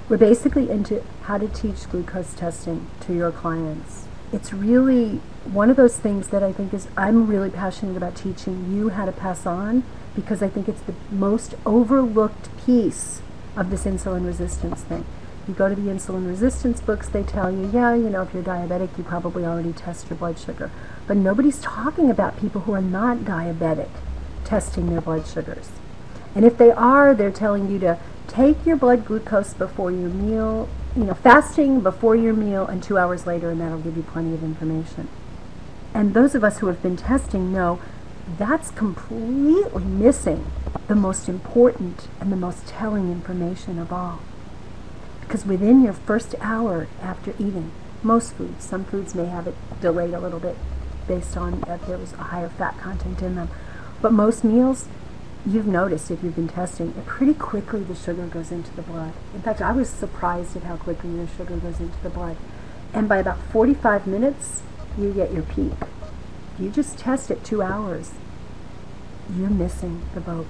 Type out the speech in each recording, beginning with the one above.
We're basically into how to teach glucose testing to your clients. It's really one of those things that I think I'm really passionate about teaching you how to pass on, because I think it's the most overlooked piece of this insulin resistance thing. You go to the insulin resistance books, they tell you, yeah, if you're diabetic, you probably already test your blood sugar. But nobody's talking about people who are not diabetic testing their blood sugars. And if they are, they're telling you to take your blood glucose before your meal, fasting before your meal and 2 hours later, and that'll give you plenty of information. And those of us who have been testing know that's completely missing the most important and the most telling information of all. Because within your first hour after eating, most foods, some foods may have it delayed a little bit based on if there was a higher fat content in them, but most meals, you've noticed if you've been testing, it pretty quickly the sugar goes into the blood. In fact, I was surprised at how quickly the sugar goes into the blood. And by about 45 minutes, you get your peak. If you just test at 2 hours, you're missing the boat.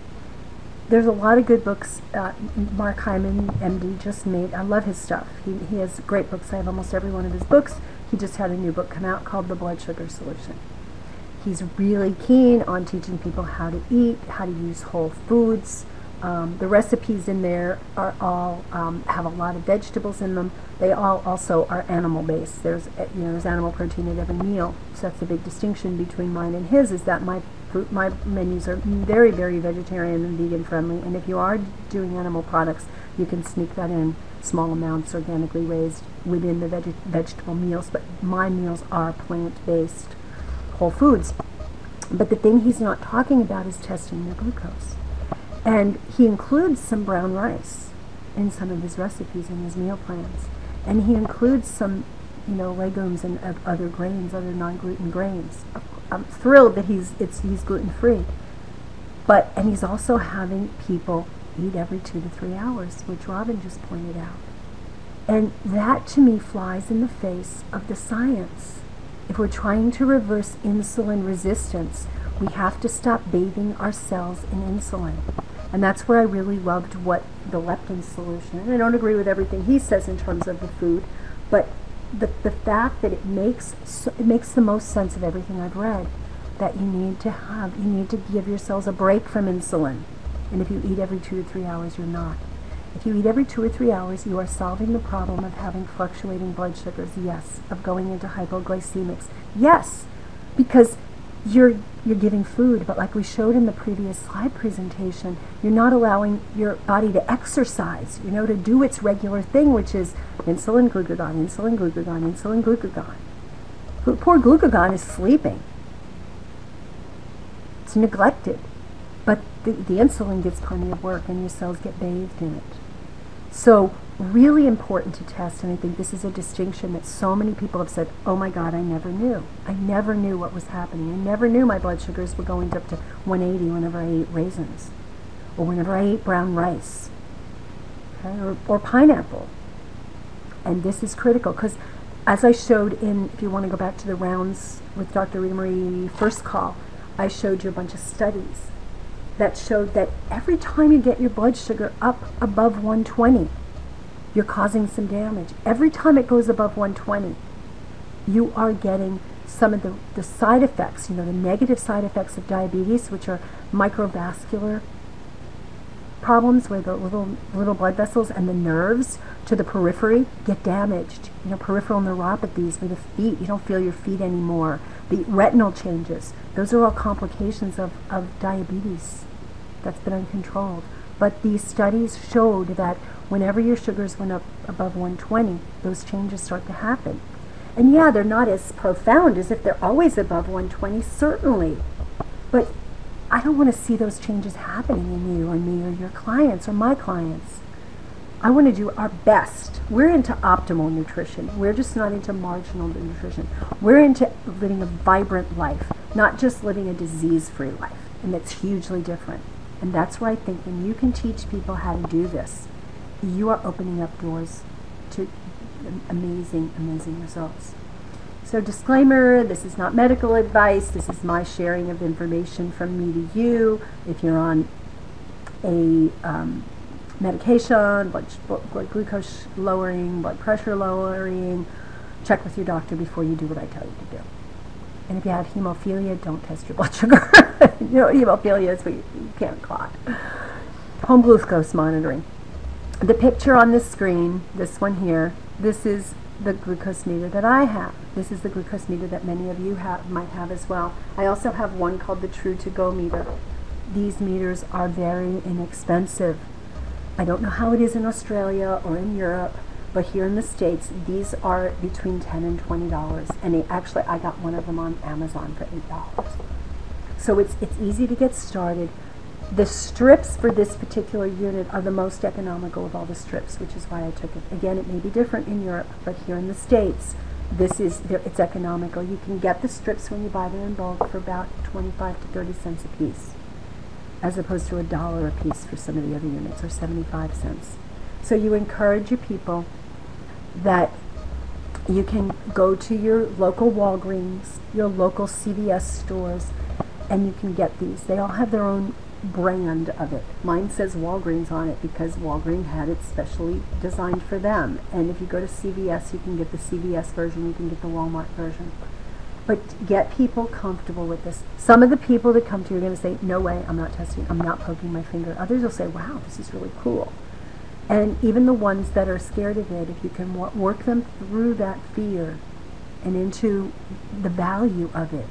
There's a lot of good books. Mark Hyman, MD, just made, I love his stuff. He has great books. I have almost every one of his books. He just had a new book come out called The Blood Sugar Solution. He's really keen on teaching people how to eat, how to use whole foods. The recipes in there are all have a lot of vegetables in them. They all also are animal-based. There's animal protein at every meal. So that's the big distinction between mine and his, is that my menus are very, very vegetarian and vegan friendly. And if you are doing animal products, you can sneak that in small amounts, organically raised, within the vegetable meals. But my meals are plant-based whole foods. But the thing he's not talking about is testing your glucose. And he includes some brown rice in some of his recipes in his meal plans. And he includes some, legumes and other grains, other non-gluten grains. I'm thrilled that he's gluten-free. And he's also having people eat every 2 to 3 hours, which Robin just pointed out. And that to me flies in the face of the science. If we're trying to reverse insulin resistance, we have to stop bathing our cells in insulin. And that's where I really loved what the leptin solution, and I don't agree with everything he says in terms of the food, but the fact that it makes the most sense of everything I've read, that you need to give your cells a break from insulin. And if you eat every 2 to 3 hours, you're not. If you eat every 2 or 3 hours, you are solving the problem of having fluctuating blood sugars, yes, of going into hypoglycemics, yes, because you're giving food, but like we showed in the previous slide presentation, you're not allowing your body to exercise, to do its regular thing, which is insulin, glucagon, insulin, glucagon, insulin, glucagon. Poor glucagon is sleeping. It's neglected. But the insulin gets plenty of work, and your cells get bathed in it. So really important to test, and I think this is a distinction that so many people have said, oh my God, I never knew. I never knew what was happening. I never knew my blood sugars were going up to 180 whenever I ate raisins, or whenever I ate brown rice, okay, or pineapple. And this is critical, because as I showed if you want to go back to the rounds with Dr. Rita Marie first call, I showed you a bunch of studies that showed that every time you get your blood sugar up above 120, you're causing some damage. Every time it goes above 120, you are getting some of the side effects, the negative side effects of diabetes, which are microvascular problems where the little blood vessels and the nerves to the periphery get damaged. Peripheral neuropathies with the feet. You don't feel your feet anymore. The retinal changes. Those are all complications of diabetes that's been uncontrolled. But these studies showed that whenever your sugars went up above 120, those changes start to happen. And yeah, they're not as profound as if they're always above 120, certainly. But I don't want to see those changes happening in you or me or your clients or my clients. I want to do our best. We're into optimal nutrition. We're just not into marginal nutrition. We're into living a vibrant life, not just living a disease-free life. And that's hugely different. And that's where I think when you can teach people how to do this, you are opening up doors to amazing, amazing results. So disclaimer, this is not medical advice. This is my sharing of information from me to you. If you're on a medication, blood glucose lowering, blood pressure lowering. Check with your doctor before you do what I tell you to do. And if you have hemophilia, don't test your blood sugar. You know what hemophilia is, but you can't clot. Home glucose monitoring. The picture on the screen, this one here, this is the glucose meter that I have. This is the glucose meter that many of you might have as well. I also have one called the True2Go meter. These meters are very inexpensive. I don't know how it is in Australia or in Europe, but here in the States, these are between $10 and $20. And actually, I got one of them on Amazon for $8. So it's easy to get started. The strips for this particular unit are the most economical of all the strips, which is why I took it. Again, it may be different in Europe, but here in the States, it's economical. You can get the strips when you buy them in bulk for about 25 to 30 cents a piece, as opposed to $1 a piece for some of the other units, or 75 cents. So you encourage your people that you can go to your local Walgreens, your local CVS stores, and you can get these. They all have their own brand of it. Mine says Walgreens on it because Walgreens had it specially designed for them. And if you go to CVS, you can get the CVS version, you can get the Walmart version. But get people comfortable with this. Some of the people that come to you are going to say, no way, I'm not testing, I'm not poking my finger. Others will say, wow, this is really cool. And even the ones that are scared of it, if you can work them through that fear and into the value of it,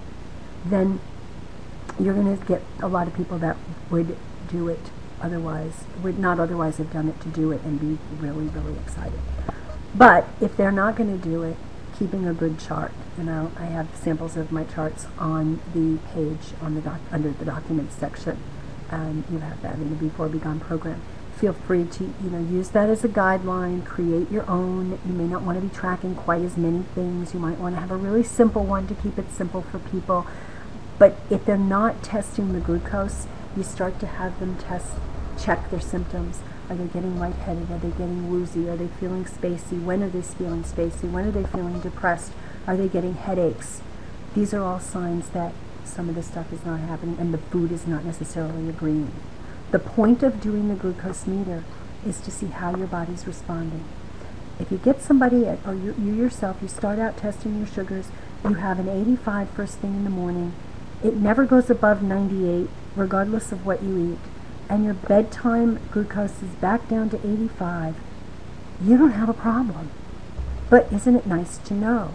then you're going to get a lot of people that would do it otherwise, would not otherwise have done it, to do it and be really, really excited. But if they're not going to do it, keeping a good chart, I have samples of my charts on the page on the under the documents section. You have that in the Before Be Gone program. Feel free to use that as a guideline. Create your own. You may not want to be tracking quite as many things. You might want to have a really simple one to keep it simple for people. But if they're not testing the glucose, you start to have them check their symptoms. Are they getting lightheaded? Are they getting woozy? Are they feeling spacey? When are they feeling spacey? When are they feeling depressed? Are they getting headaches? These are all signs that some of this stuff is not happening and the food is not necessarily agreeing. The point of doing the glucose meter is to see how your body's responding. If you get somebody, or you yourself, you start out testing your sugars, you have an 85 first thing in the morning. It never goes above 98, regardless of what you eat. And your bedtime glucose is back down to 85. You don't have a problem. But isn't it nice to know?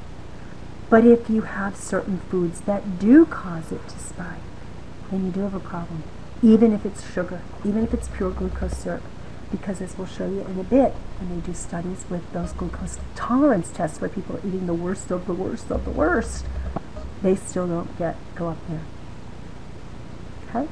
But if you have certain foods that do cause it to spike, then you do have a problem. Even if it's sugar, even if it's pure glucose syrup. Because as we'll show you in a bit, when they do studies with those glucose tolerance tests where people are eating the worst of the worst of the worst, they still don't go up there. Okay?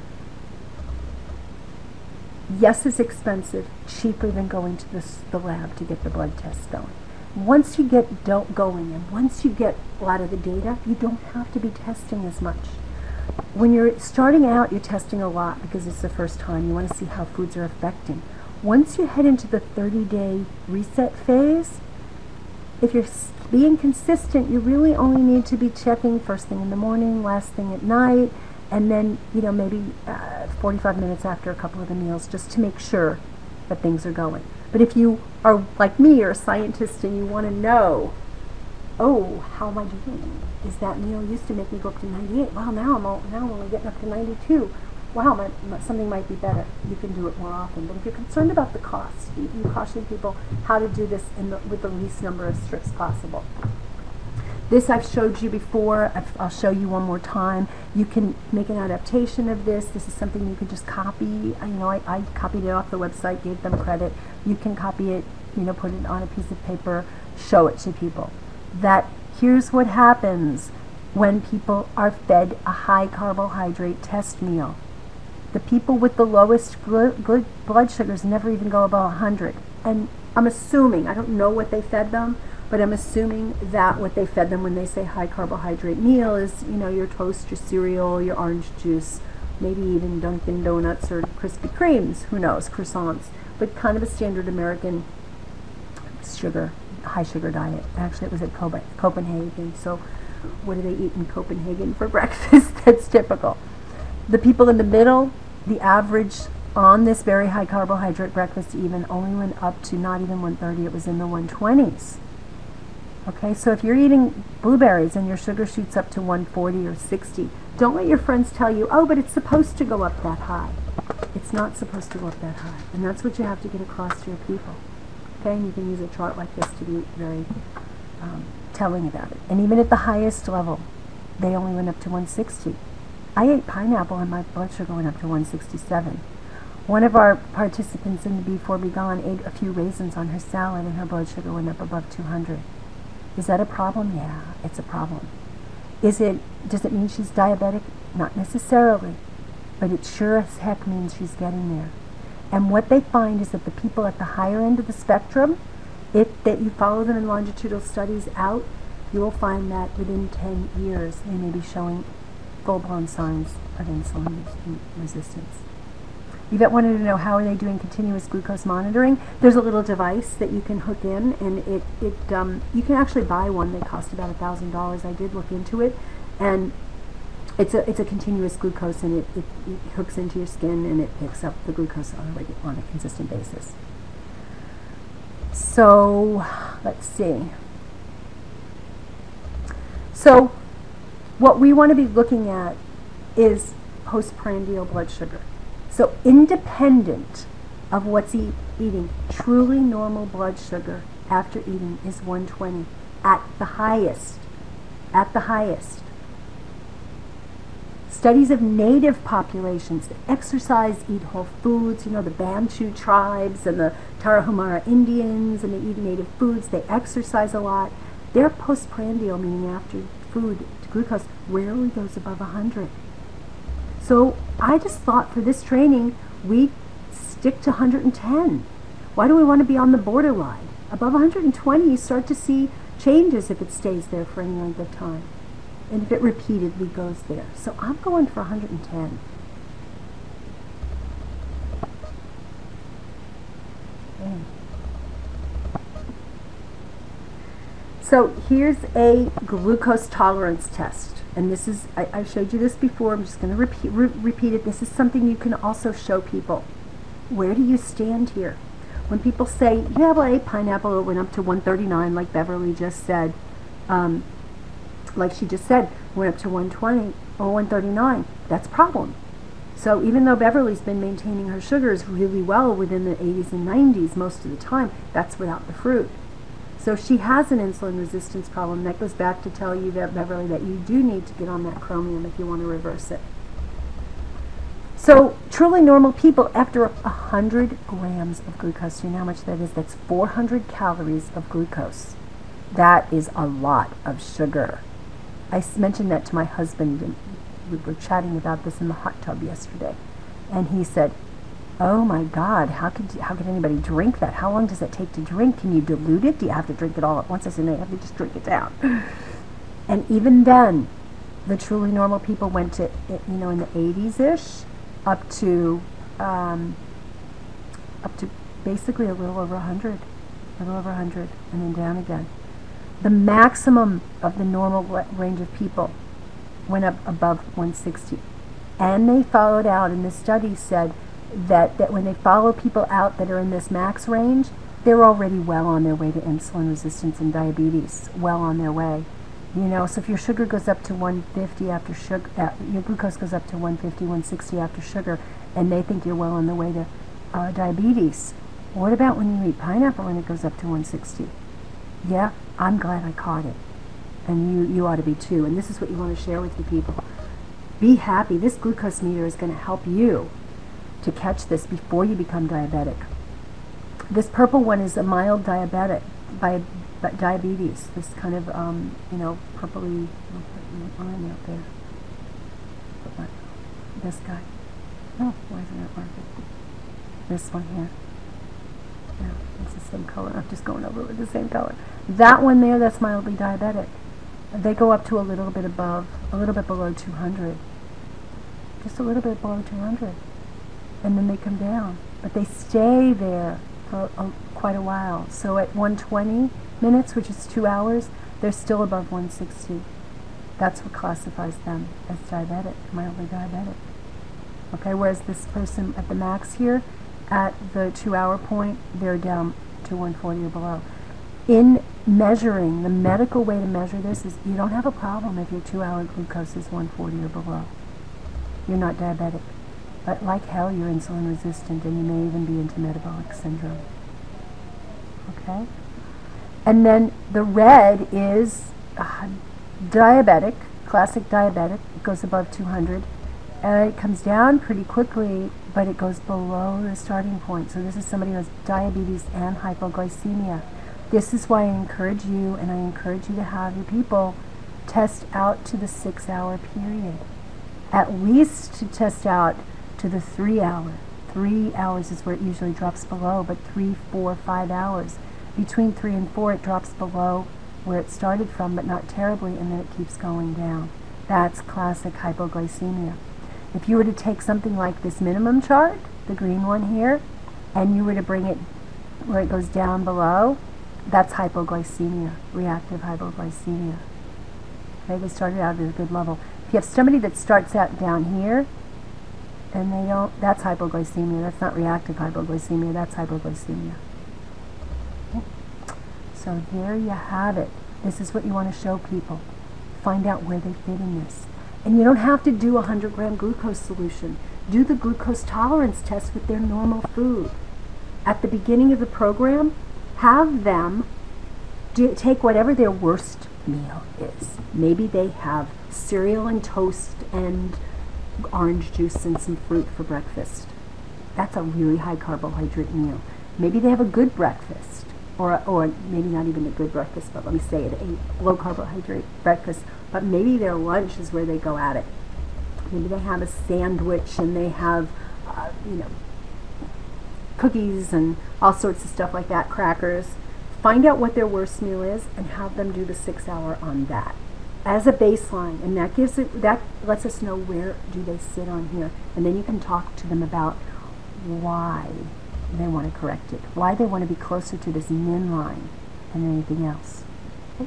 Yes, it's expensive, cheaper than going to the lab to get the blood tests going. Once you get going and once you get a lot of the data, you don't have to be testing as much. When you're starting out, you're testing a lot because it's the first time. You want to see how foods are affecting. Once you head into the 30-day reset phase, if you're being consistent, you really only need to be checking first thing in the morning, last thing at night, and then, maybe 45 minutes after a couple of the meals, just to make sure that things are going. But if you are like me, you're a scientist and you want to know, oh, how am I doing? Is that meal used to make me go up to 98? Well, now I'm only getting up to 92. Wow, something might be better. You can do it more often. But if you're concerned about the cost, you caution people how to do this with the least number of strips possible. This I've showed you before. I'll show you one more time. You can make an adaptation of this. This is something you can just copy. I copied it off the website, gave them credit. You can copy it, put it on a piece of paper, show it to people. That here's what happens when people are fed a high carbohydrate test meal. The people with the lowest blood sugars never even go above 100. And I'm assuming, I don't know what they fed them, but I'm assuming that what they fed them when they say high carbohydrate meal is, your toast, your cereal, your orange juice, maybe even Dunkin' Donuts or Krispy Kremes, who knows, croissants, but kind of a standard American high sugar diet. Actually, it was at Copenhagen, so what do they eat in Copenhagen for breakfast? That's typical. The people in the middle, the average on this very high carbohydrate breakfast even only went up to not even 130, it was in the 120s. Okay, so if you're eating blueberries and your sugar shoots up to 140 or 60, don't let your friends tell you, oh, but it's supposed to go up that high. It's not supposed to go up that high. And that's what you have to get across to your people. Okay, and you can use a chart like this to be very telling about it. And even at the highest level, they only went up to 160. I ate pineapple and my blood sugar went up to 167. One of our participants in the Before Be Gone ate a few raisins on her salad and her blood sugar went up above 200. Is that a problem? Yeah, it's a problem. Does it mean she's diabetic? Not necessarily, but it sure as heck means she's getting there. And what they find is that the people at the higher end of the spectrum, if that you follow them in longitudinal studies out, you will find that within 10 years they may be showing full-blown signs of insulin resistance. Yvette wanted to know, how are they doing continuous glucose monitoring? There's a little device that you can hook in, and you can actually buy one. They cost about $1,000. I did look into it, and it's a continuous glucose, and it hooks into your skin, and it picks up the glucose on a consistent basis. So let's see. So what we want to be looking at is postprandial blood sugar. So independent of what's eating, truly normal blood sugar after eating is 120 at the highest. At the highest. Studies of native populations that exercise, eat whole foods, the Bantu tribes and the Tarahumara Indians, and they eat native foods, they exercise a lot. Their postprandial, meaning after food, glucose rarely goes above 100. So I just thought for this training, we stick to 110. Why do we want to be on the borderline? Above 120, you start to see changes if it stays there for any length of time. And if it repeatedly goes there. So I'm going for 110. Okay. So here's a glucose tolerance test. And this is, I showed you this before, I'm just going to repeat it. This is something you can also show people. Where do you stand here? When people say, yeah, well, I ate pineapple, it went up to 139, like Beverly just said, like she just said, went up to 120 or 139, that's a problem. So even though Beverly's been maintaining her sugars really well within the 80s and 90s most of the time, that's without the fruit. So she has an insulin resistance problem. That goes back to tell you, that, Beverly, that you do need to get on that chromium if you want to reverse it. So truly normal people, after 100 grams of glucose, do you know how much that is? That's 400 calories of glucose. That is a lot of sugar. I mentioned that to my husband, and we were chatting about this in the hot tub yesterday. And he said, oh my God, how could anybody drink that? How long does it take to drink? Can you dilute it? Do you have to drink it all at once? I said, no, you have to just drink it down. And even then, the truly normal people went to, in the 80s-ish, up to basically a little over 100, and then down again. The maximum of the normal range of people went up above 160. And they followed out, and the study said that when they follow people out that are in this max range, they're already well on their way to insulin resistance and diabetes, well on their way. So if your sugar goes up to 150 after sugar, your glucose goes up to 150, 160 after sugar, and they think you're well on the way to diabetes, what about when you eat pineapple and it goes up to 160? Yeah, I'm glad I caught it. And you ought to be too. And this is what you want to share with the people. Be happy. This glucose meter is going to help you to catch this before you become diabetic. This purple one is a mild diabetes. This kind of, purpley, I'll put line out there. This guy. Oh, why isn't that marked? This one here. Yeah, it's the same color. I'm just going over with the same color. That one there, that's mildly diabetic. They go up to a little bit below 200. Just a little bit below 200. And then they come down. But they stay there for quite a while. So at 120 minutes, which is 2 hours, they're still above 160. That's what classifies them as diabetic, mildly diabetic. Okay, whereas this person at the max here, at the 2-hour point, they're down to 140 or below. In measuring, the medical way to measure this is you don't have a problem if your 2-hour glucose is 140 or below. You're not diabetic. But like hell, you're insulin resistant, and you may even be into metabolic syndrome. Okay? And then the red is diabetic, classic diabetic. It goes above 200. And it comes down pretty quickly, but it goes below the starting point. So this is somebody who has diabetes and hypoglycemia. This is why I encourage you, and I encourage you to have your people test out to the 6-hour period. At least to test out to the 3-hour. 3 hours is where it usually drops below, but 3, 4, 5 hours. Between 3 and 4, it drops below where it started from, but not terribly, and then it keeps going down. That's classic hypoglycemia. If you were to take something like this minimum chart, the green one here, and you were to bring it where it goes down below, that's hypoglycemia, reactive hypoglycemia. Okay, they started out at a good level. If you have somebody that starts out down here, and they don't, that's hypoglycemia. That's not reactive hypoglycemia, that's hypoglycemia. Okay. So there you have it. This is what you want to show people. Find out where they fit in this. And you don't have to do a 100-gram glucose solution. Do the glucose tolerance test with their normal food. At the beginning of the program, have them take whatever their worst meal is. Maybe they have cereal and toast and orange juice and some fruit for breakfast. That's a really high carbohydrate meal. Maybe they have a good breakfast, or maybe not even a good breakfast, but let me say it, a low carbohydrate breakfast, but maybe their lunch is where they go at it. Maybe they have a sandwich and they have, cookies and all sorts of stuff like that, crackers. Find out what their worst meal is and have them do the 6-hour on that as a baseline, and that lets us know where do they sit on here, and then you can talk to them about why they want to correct it, why they want to be closer to this min line than anything else. Okay?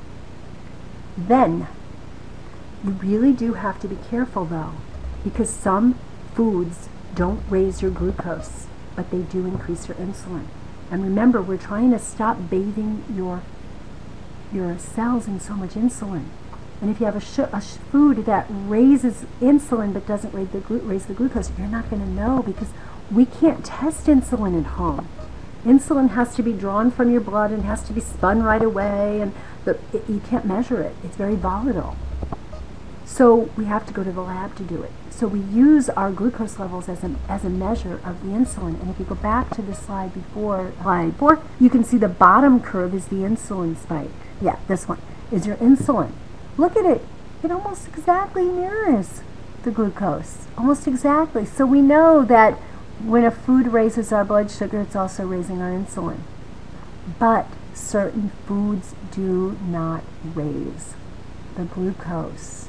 Then you really do have to be careful though, because some foods don't raise your glucose, but they do increase your insulin. And remember, we're trying to stop bathing your cells in so much insulin. And if you have a food that raises insulin but doesn't raise the glucose, you're not going to know, because we can't test insulin at home. Insulin has to be drawn from your blood and has to be spun right away, and you can't measure it. It's very volatile. So we have to go to the lab to do it. So we use our glucose levels as a measure of the insulin. And if you go back to the slide before, you can see the bottom curve is the insulin spike. Yeah, this one is your insulin. Look at it. It almost exactly mirrors the glucose. Almost exactly. So we know that when a food raises our blood sugar, it's also raising our insulin. But certain foods do not raise the glucose.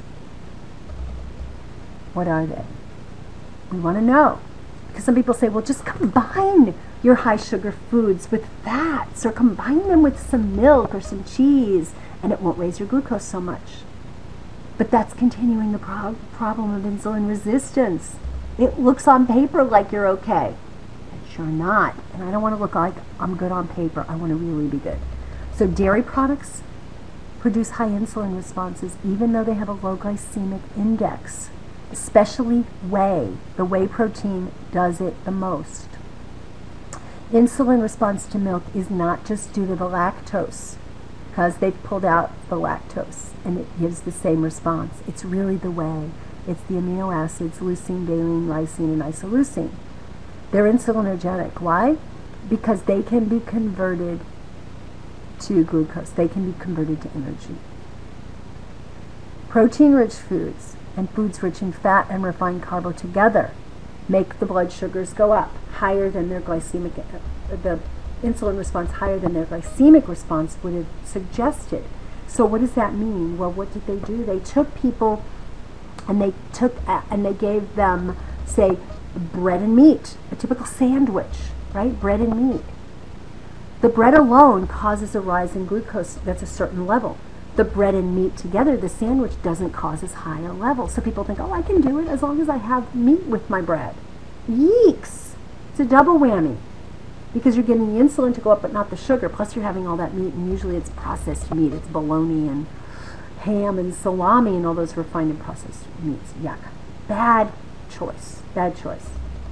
What are they? We want to know. Because some people say, well, just combine your high sugar foods with fats, or combine them with some milk or some cheese, and it won't raise your glucose so much. But that's continuing the problem of insulin resistance. It looks on paper like you're okay, but you're not. And I don't want to look like I'm good on paper. I want to really be good. So dairy products produce high insulin responses even though they have a low glycemic index. Especially whey. The whey protein does it the most. Insulin response to milk is not just due to the lactose, because they've pulled out the lactose and it gives the same response. It's really the whey. It's the amino acids, leucine, valine, lysine, and isoleucine. They're insulinergic. Why? Because they can be converted to glucose. They can be converted to energy. Protein-rich foods and foods rich in fat and refined carbo together make the blood sugars go up higher than their glycemic, the insulin response higher than their glycemic response would have suggested. So what does that mean? Well, what did they do? They took people and they gave them, say, bread and meat, a typical sandwich, right? Bread and meat. The bread alone causes a rise in glucose that's a certain level. the bread and meat together, the sandwich doesn't cause as high a level. So people think, oh, I can do it as long as I have meat with my bread. Yeeks! It's a double whammy. Because you're getting the insulin to go up but not the sugar, plus you're having all that meat, and usually it's processed meat. It's bologna and ham and salami and all those refined and processed meats. Yuck. Bad choice. Bad choice.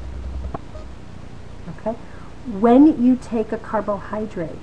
Okay? When you take a carbohydrate,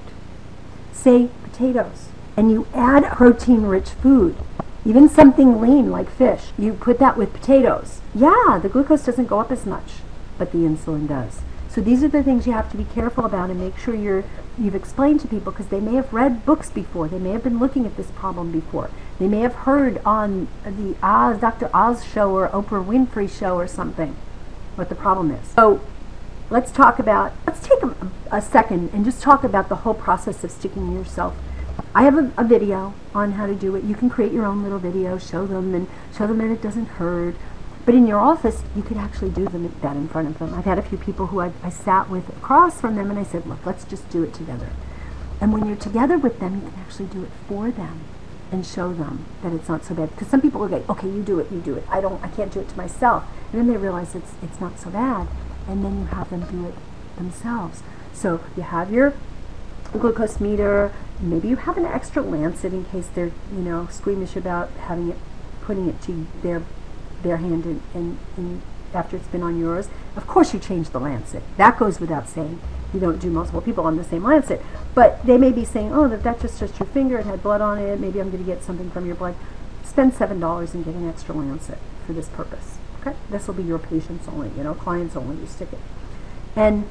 say potatoes, and you add protein-rich food, even something lean like fish, you put that with potatoes. Yeah, the glucose doesn't go up as much, but the insulin does. So these are the things you have to be careful about and make sure you've explained to people, because they may have read books before. They may have been looking at this problem before. They may have heard on the Dr. Oz show or Oprah Winfrey show or something what the problem is. So let's take a second and just talk about the whole process of sticking yourself. I have a video on how to do it. You can create your own little video, show them that it doesn't hurt. But in your office, you could actually do that in front of them. I've had a few people who I sat with across from them, and I said, look, let's just do it together. And when you're together with them, you can actually do it for them and show them that it's not so bad. Because some people will go, okay, you do it. I can't do it to myself. And then they realize it's not so bad. And then you have them do it themselves. So you have your glucose meter. Maybe you have an extra lancet in case they're, squeamish about putting it to their hand and after it's been on yours. Of course you change the lancet. That goes without saying. You don't do multiple people on the same lancet. But they may be saying, oh, that's just your finger, it had blood on it, maybe I'm going to get something from your blood. Spend $7 and get an extra lancet for this purpose. Okay? This will be your patients only, clients only. You stick it. And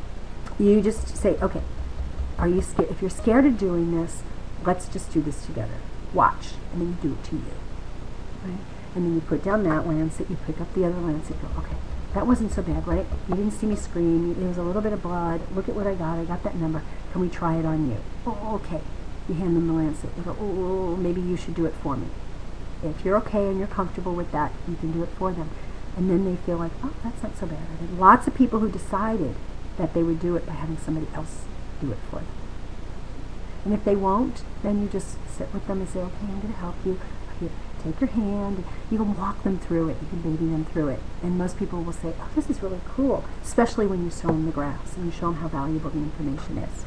you just say, okay, are you scared? If you're scared of doing this, let's just do this together. Watch. And then you do it to you. Right? And then you put down that lancet, you pick up the other lancet, you go, okay, that wasn't so bad, right? You didn't see me scream, there was a little bit of blood, look at what I got that number, can we try it on you? Oh, okay. You hand them the lancet, you go, oh, maybe you should do it for me. If you're okay and you're comfortable with that, you can do it for them. And then they feel like, oh, that's not so bad. I had lots of people who decided that they would do it by having somebody else do it for them. And if they won't, then you just sit with them and say, okay, I'm going to help you. Here, take your hand. You can walk them through it. You can baby them through it. And most people will say, oh, this is really cool, especially when you show them the graphs and you show them how valuable the information is.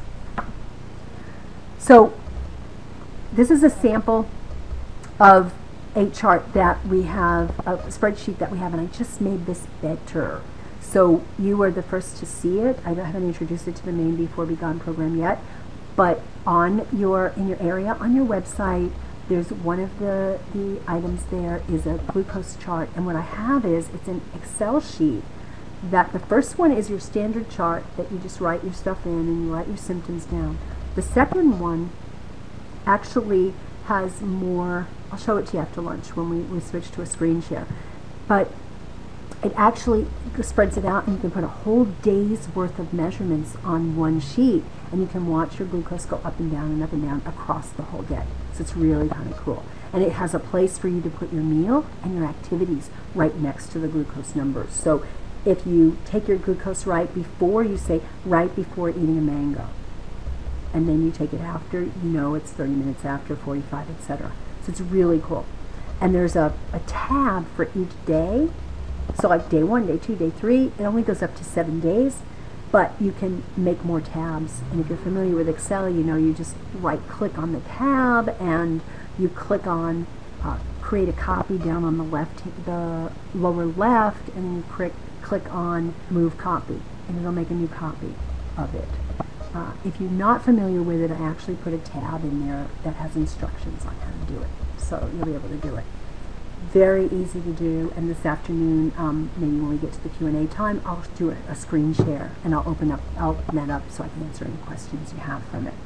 So this is a sample of a chart that we have, a spreadsheet that we have, and I just made this better. So you were the first to see it. I haven't introduced it to the main Before Be Gone program yet, but in your area, on your website, there's one of the items there is a glucose chart, and what I have is it's an Excel sheet that the first one is your standard chart that you just write your stuff in and you write your symptoms down. The second one actually has more. I'll show it to you after lunch when we switch to a screen share, but it actually spreads it out and you can put a whole day's worth of measurements on one sheet, and you can watch your glucose go up and down across the whole day. So it's really kind of cool. And it has a place for you to put your meal and your activities right next to the glucose numbers. So if you take your glucose right before, you say right before eating a mango. And then you take it after, it's 30 minutes after, 45, etc. So it's really cool. And there's a tab for each day. So like day 1, day 2, day 3, it only goes up to 7 days. But you can make more tabs, and if you're familiar with Excel, you just right-click on the tab, and you click on create a copy down on the lower left, and then you click on move copy, and it'll make a new copy of it. If you're not familiar with it, I actually put a tab in there that has instructions on how to do it, so you'll be able to do it. Very easy to do, and this afternoon, maybe when we get to the Q&A time, I'll do a screen share, and I'll open that up so I can answer any questions you have from it.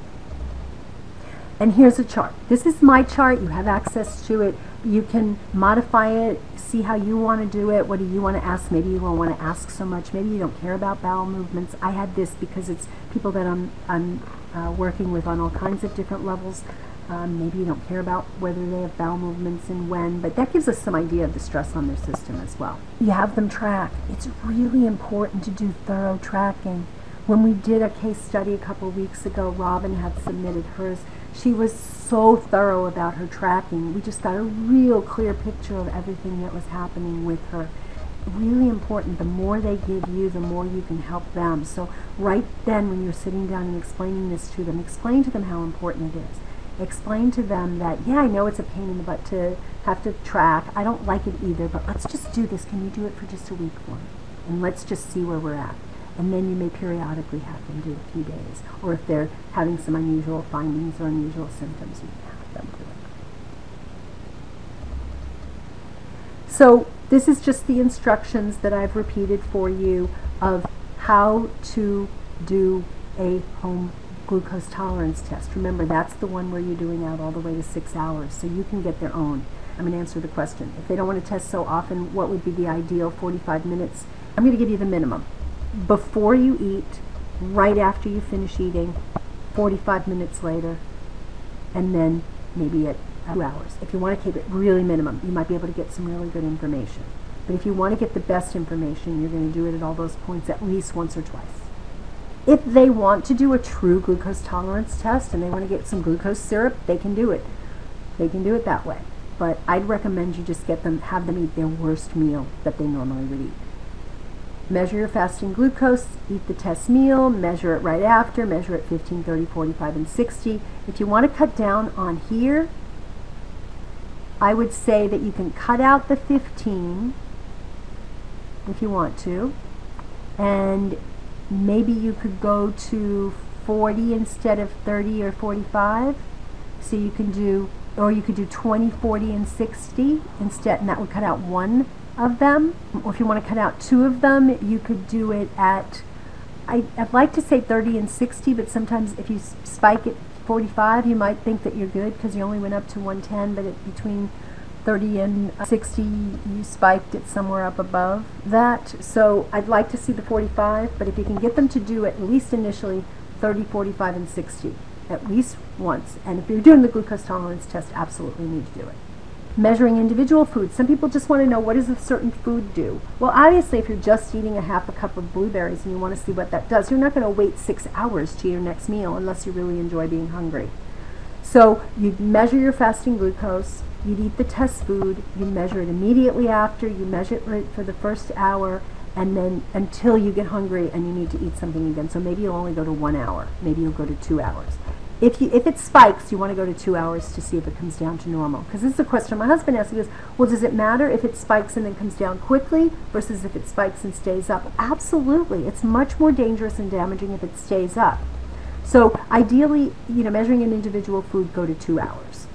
And here's a chart. This is my chart. You have access to it. You can modify it, see how you want to do it. What do you want to ask? Maybe you don't want to ask so much. Maybe you don't care about bowel movements. I had this because it's people that I'm working with on all kinds of different levels. Maybe you don't care about whether they have bowel movements and when, but that gives us some idea of the stress on their system as well. You have them track. It's really important to do thorough tracking. When we did a case study a couple of weeks ago, Robin had submitted hers. She was so thorough about her tracking. We just got a real clear picture of everything that was happening with her. Really important. The more they give you, the more you can help them. So right then when you're sitting down and explaining this to them, explain to them how important it is. Explain to them that, yeah, I know it's a pain in the butt to have to track. I don't like it either, but let's just do this. Can you do it for just a week for me? And let's just see where we're at. And then you may periodically have them do a few days. Or if they're having some unusual findings or unusual symptoms, you can have them do it. So this is just the instructions that I've repeated for you of how to do a home glucose tolerance test. Remember, that's the one where you're doing out all the way to 6 hours, so you can get their own. I'm going to answer the question. If they don't want to test so often, what would be the ideal 45 minutes? I'm going to give you the minimum. Before you eat, right after you finish eating, 45 minutes later, and then maybe at 2 hours. If you want to keep it really minimum, you might be able to get some really good information. But if you want to get the best information, you're going to do it at all those points at least once or twice. If they want to do a true glucose tolerance test and they want to get some glucose syrup, they can do it. They can do it that way. But I'd recommend you just have them eat their worst meal that they normally would eat. Measure your fasting glucose, eat the test meal, measure it right after, measure it 15, 30, 45, and 60. If you want to cut down on here, I would say that you can cut out the 15 if you want to, and maybe you could go to 40 instead of 30 or 45. So you can do, or you could do 20, 40, and 60 instead, and that would cut out one of them. Or if you want to cut out two of them, you could do it at, I'd like to say 30 and 60, but sometimes if you spike at 45, you might think that you're good because you only went up to 110, but between 30 and 60, you spiked it somewhere up above that. So I'd like to see the 45, but if you can get them to do at least initially 30, 45, and 60, at least once. And if you're doing the glucose tolerance test, absolutely need to do it. Measuring individual foods. Some people just want to know, what does a certain food do? Well, obviously, if you're just eating a half a cup of blueberries and you want to see what that does, you're not going to wait 6 hours to your next meal unless you really enjoy being hungry. So you measure your fasting glucose, you'd eat the test food, you measure it immediately after, you measure it right for the first hour, and then until you get hungry and you need to eat something again. So maybe you'll only go to 1 hour, maybe you'll go to 2 hours. If it spikes, you want to go to 2 hours to see if it comes down to normal. Because this is a question my husband asked. He goes, well, does it matter if it spikes and then comes down quickly versus if it spikes and stays up? Absolutely. It's much more dangerous and damaging if it stays up. So ideally, measuring an individual food, go to 2 hours.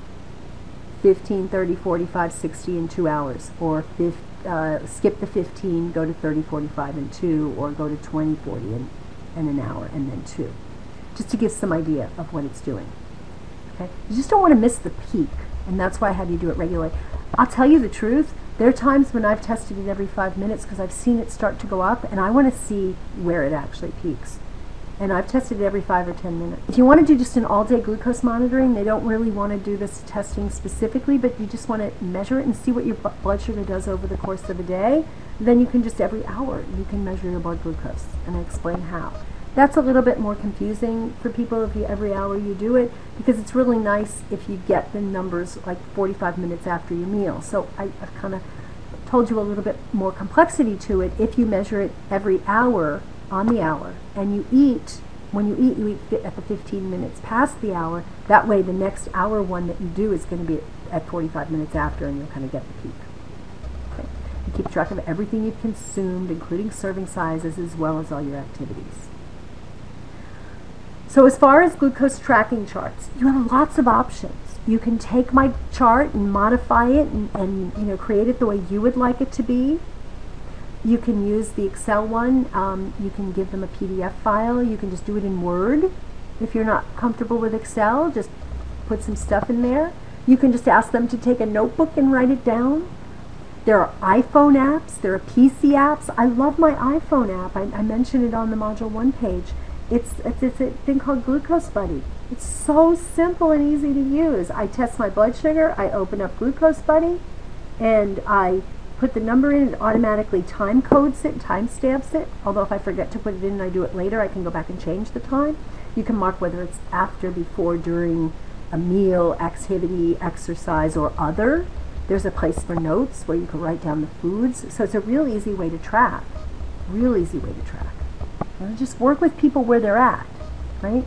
15, 30, 45, 60 in 2 hours. Or skip the 15, go to 30, 45 in 2, or go to 20, 40 in an hour, and then 2. Just to give some idea of what it's doing. Okay? You just don't want to miss the peak, and that's why I have you do it regularly. I'll tell you the truth, there are times when I've tested it every 5 minutes because I've seen it start to go up, and I want to see where it actually peaks. And I've tested it every 5 or 10 minutes. If you want to do just an all-day glucose monitoring, they don't really want to do this testing specifically, but you just want to measure it and see what your blood sugar does over the course of a day. Then you can just every hour, you can measure your blood glucose, and I explain how. That's a little bit more confusing for people if every hour you do it, because it's really nice if you get the numbers like 45 minutes after your meal. So I've kind of told you a little bit more complexity to it. If you measure it every hour on the hour, and you eat, when you eat at the 15 minutes past the hour, that way the next hour one that you do is going to be at 45 minutes after, and you'll kind of get the peak. Okay. You keep track of everything you've consumed, including serving sizes, as well as all your activities. So as far as glucose tracking charts, you have lots of options. You can take my chart and modify it and create it the way you would like it to be. You can use the Excel one. You can give them a PDF file. You can just do it in Word. If you're not comfortable with Excel, just put some stuff in there. You can just ask them to take a notebook and write it down. There are iPhone apps. There are PC apps. I love my iPhone app. I mentioned it on the Module 1 page. It's a thing called Glucose Buddy. It's so simple and easy to use. I test my blood sugar. I open up Glucose Buddy, and I put the number in, it automatically time codes it, time stamps it. Although if I forget to put it in and I do it later, I can go back and change the time. You can mark whether it's after, before, during a meal, activity, exercise, or other. There's a place for notes where you can write down the foods. So it's a real easy way to track. Real easy way to track. Just work with people where they're at, right?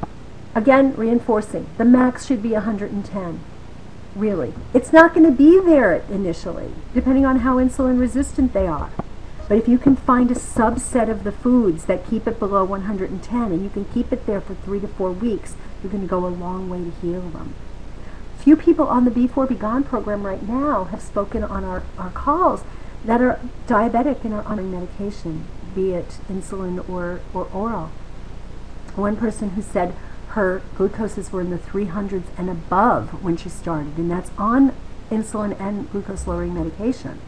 Again, reinforcing. The max should be 110. Really. It's not going to be there initially, depending on how insulin resistant they are. But if you can find a subset of the foods that keep it below 110 and you can keep it there for 3 to 4 weeks, you're going to go a long way to heal them. Few people on the Before Be Gone program right now have spoken on our calls that are diabetic and are on medication, be it insulin or oral. One person who said her glucoses were in the 300s and above when she started, and that's on insulin and glucose lowering medication.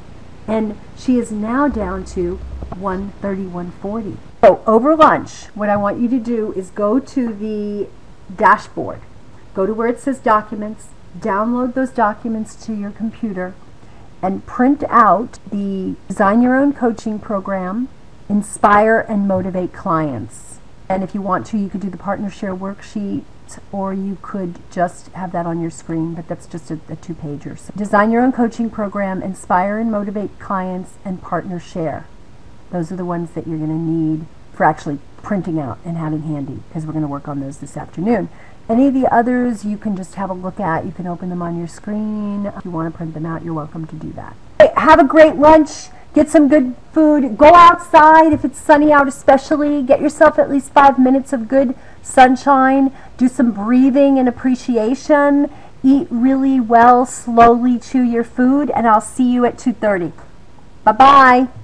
And she is now down to 130, 140. So over lunch, what I want you to do is go to the dashboard. Go to where it says documents, download those documents to your computer, and print out the Design Your Own Coaching Program, Inspire and Motivate Clients. And if you want to, you could do the Partner Share worksheet, or you could just have that on your screen, but that's just a 2-pager. So Design Your Own Coaching Program, Inspire and Motivate Clients, and Partner Share. Those are the ones that you're going to need for actually printing out and having handy, because we're going to work on those this afternoon. Any of the others you can just have a look at. You can open them on your screen. If you want to print them out, you're welcome to do that. Okay, have a great lunch. Get some good food. Go outside if it's sunny out especially. Get yourself at least 5 minutes of good sunshine. Do some breathing and appreciation. Eat really well. Slowly chew your food. And I'll see you at 2:30. Bye-bye.